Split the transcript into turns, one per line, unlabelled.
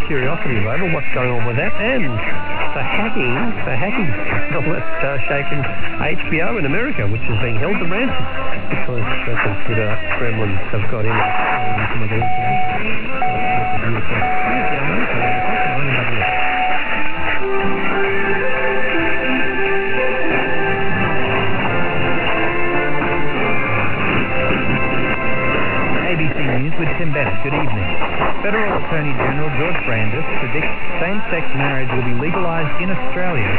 curiosity over what's going on with that, and the hacking scandal that's shaken HBO in America, which is being held to ransom because the computer gremlins have got in some of the
ABC News with Tim Bennett. Good evening. Federal Attorney General George Brandis predicts same-sex marriage will be legalised in Australia